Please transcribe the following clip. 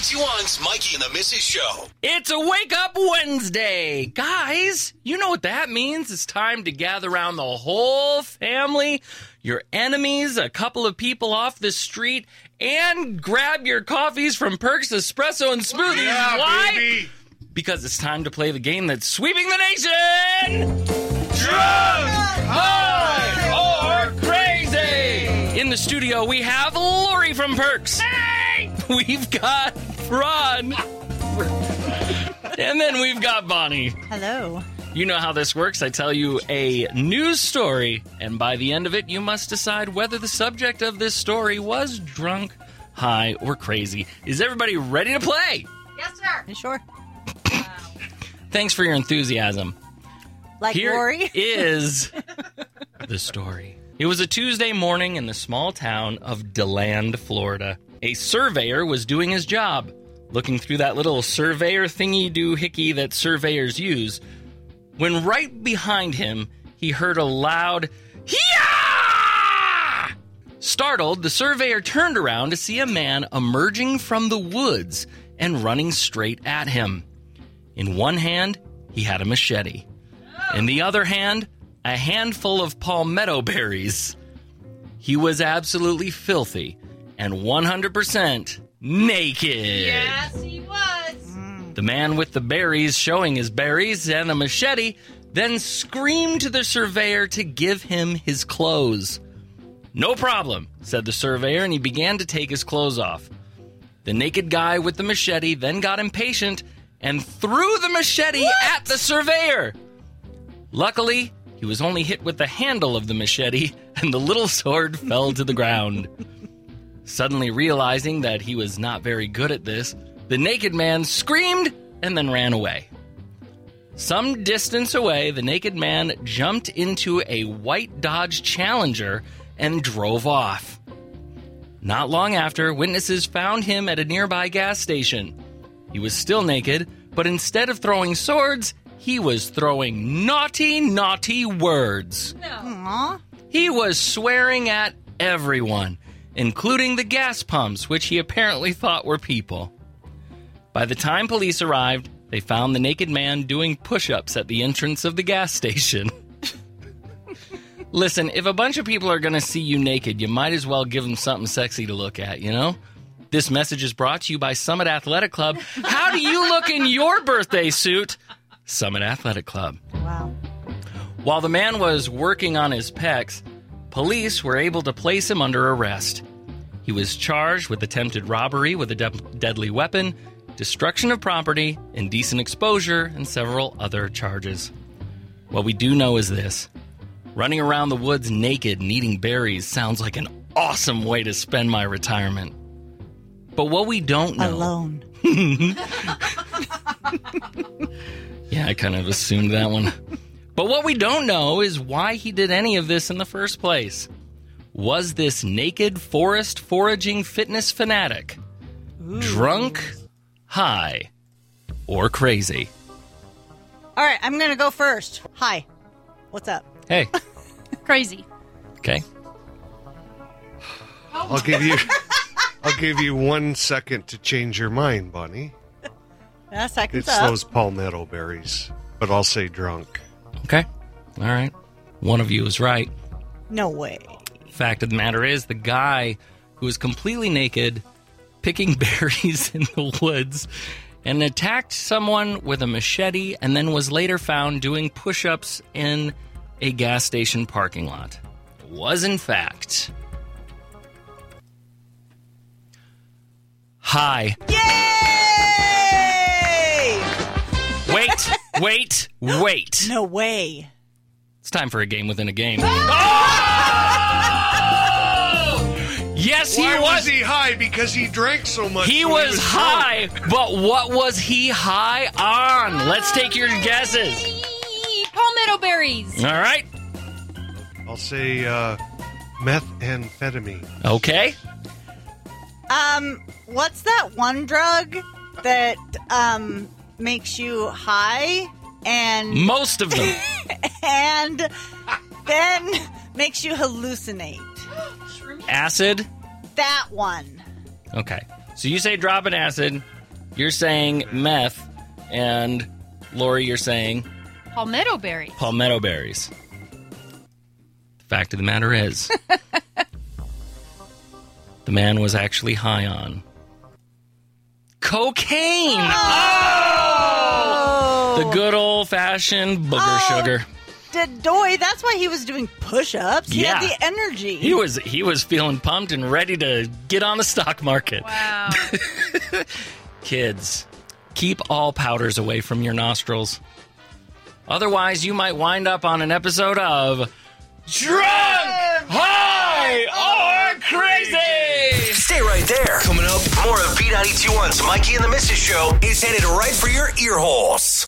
91's Mikey and the Missus Show. It's a Wake Up Wednesday. Guys, you know what that means. It's time to gather around the whole family, your enemies, a couple of people off the street, and grab your coffees from Perks Espresso and Smoothies. Yeah, Why? baby. Because it's time to play the game that's sweeping the nation. Drunk, high, or crazy. In the studio, we have Lori from Perks. Hey! We've got Ron. And then we've got Bonnie. Hello. You know how this works. I tell you a news story, and by the end of it, you must decide whether the subject of this story was drunk, high, or crazy. Is everybody ready to play? Yes, sir. You sure? Thanks for your enthusiasm. Like Here Lori? is the story. It was a Tuesday morning in the small town of DeLand, Florida. A surveyor was doing his job, looking through that little surveyor thingy-doo-hickey that surveyors use, when right behind him, he heard a loud, "Hee-yah!" Startled, the surveyor turned around to see a man emerging from the woods and running straight at him. In one hand, he had a machete. In the other hand, a handful of palmetto berries. He was absolutely filthy and 100% naked. Yes, he was. The man with the berries showing his berries and a machete then screamed to the surveyor to give him his clothes. "No problem," said the surveyor, and he began to take his clothes off. The naked guy with the machete then got impatient and threw the machete at the surveyor. Luckily, he was only hit with the handle of the machete, and the little sword fell to the ground. Suddenly realizing that he was not very good at this, the naked man screamed and then ran away. Some distance away, the naked man jumped into a white Dodge Challenger and drove off. Not long after, witnesses found him at a nearby gas station. He was still naked, but instead of throwing swords, he was throwing naughty, naughty words. Aww. He was swearing at everyone, including the gas pumps, which he apparently thought were people. By the time police arrived, they found the naked man doing push-ups at the entrance of the gas station. Listen, if a bunch of people are going to see you naked, you might as well give them something sexy to look at, you know? This message is brought to you by Summit Athletic Club. How do you look in your birthday suit? Summit Athletic Club. Wow. While the man was working on his pecs, police were able to place him under arrest. He was charged with attempted robbery with a deadly weapon, destruction of property, indecent exposure, and several other charges. What we do know is this. Running around the woods naked and eating berries sounds like an awesome way to spend my retirement. But what we don't know... Alone. Yeah, I kind of assumed that one. But what we don't know is why he did any of this in the first place. Was this naked forest foraging fitness fanatic drunk, high, or crazy? All right, I'm going to go first. Hi. What's up? Hey. Crazy. Okay. I'll give you 1 second to change your mind, Bonnie. Seconds It's up. those palmetto berries, but I'll say drunk. Okay. All right. One of you is right. No way. Fact of the matter is, the guy who was completely naked, picking berries in the woods, and attacked someone with a machete, and then was later found doing push-ups in a gas station parking lot, was in fact high. Yay! Wait. No way. It's time for a game within a game. Yes, he Why was. was he high? Because he drank so much. He when was high, drunk. but what was he high on? Let's take your guesses. Palmetto berries. All right. I'll say methamphetamine. Okay. What's that one drug that makes you high and Most of them. and then makes you hallucinate? Acid. That one. Okay. So you say drop an acid. You're saying meth, and Lori, you're saying Palmetto berries. palmetto berries. The fact of the matter is, the man was actually high on cocaine. Oh! The good old-fashioned booger sugar. That's why he was doing push-ups. He Yeah. had the energy. He was feeling pumped and ready to get on the stock market. Wow. Kids, keep all powders away from your nostrils. Otherwise, you might wind up on an episode of Drunk, High, or Crazy! Stay right there. Coming up, more of B92.1's Mikey and the Mrs. Show is headed right for your ear holes.